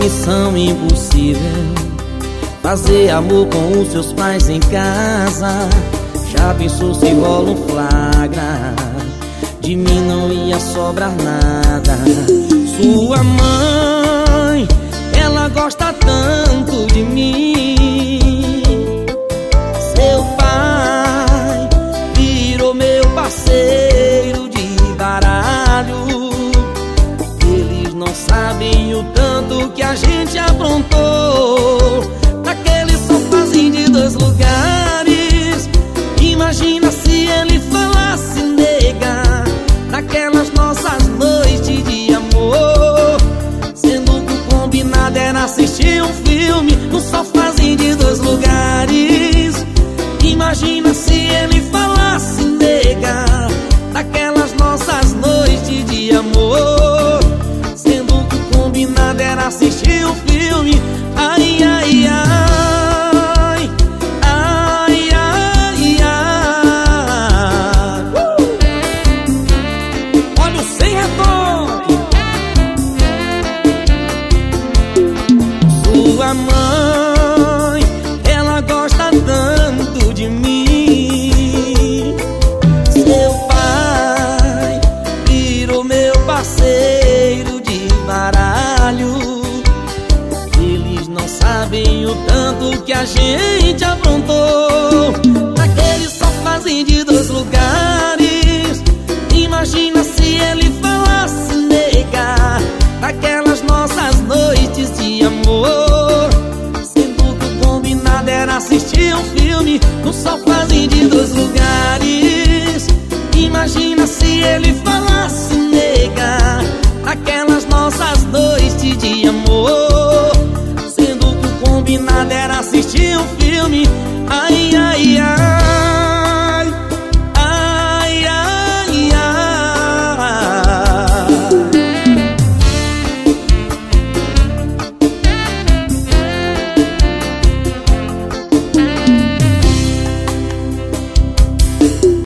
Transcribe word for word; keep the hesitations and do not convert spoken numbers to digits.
missão impossível, fazer amor com os seus pais em casa. Já pensou se rola um flagra? De mim não ia sobrar nada. Sua mãe, ela gosta tanto de mim. Seu pai virou meu parceiro de baralho. Eles não sabem o tanto que a gente aprontou naquele sofazinho de dois lugares. Imagina se ele falasse, nega, naquelas nossas noites de amor, sendo que o combinado era assistir um filme no sofazinho de dois lugares. Imagina se ele falasse, nega, naquelas nossas noites de amor, sendo que o combinado era assistir um filme. Ai, ai, ai, ai, ai, ai. uh! Olha o sem retoque. Sua mãe, ela gosta tanto de mim. Seu pai virou meu parceiro de baralho. Eles não sabem o tanto que a gente aprontou naquele sofazinho de dois lugares. Imagina se ele falasse, nega, naquelas nossas noites de amor, sendo que o combinado era assistir um filme no sofazinho de dois lugares. Imagina se ele falasse, nega, naquelas nossas noites de amor, sendo que o combinado era assistir um filme. Ai,